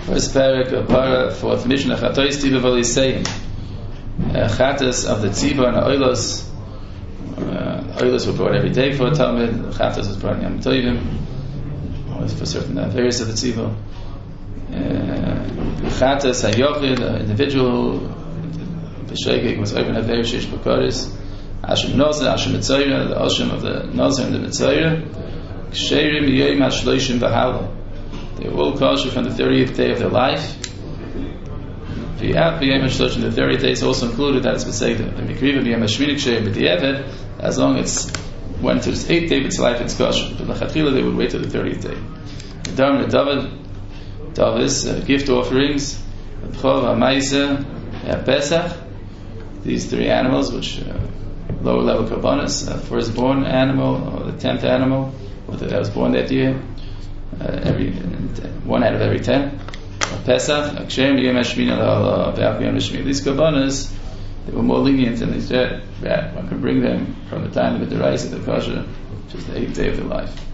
First parak of Para, fourth Mishnah, Chatois Tiva V'Lisayim. Chatas of the Tziva and Oilos. Oilos were brought every day for a Talmud. Chatas was brought in Yom Tovim, for certain various of the Tziva. Chatas HaYochid, the individual, B'Shegeg was open at very Shish B'Koris. Ashim Nazir, Ashim Mitzayra, the Ashim of the Nazir and the Mitzayra. Ksherim Yoyim HaShloishim V'Hala. They were all kosher from the 30th day of their life. The 30th day is also included, that's Beseder. As long as it went to his 8th day of its life, it's kosher. But L'chatchila, they would wait till the 30th day. Davis, gift offerings, Pesach, these 3 animals, which lower level karbanos, firstborn animal, or the 10th animal, or that was born that year. Every 1 out of every 10. Pesach, Akshem, Yom Hashmina, Yom Hashmina. These karbanos, they were more lenient than these. One could bring them from the time of the Deraisa, the kosher, which is the 8th day of their life.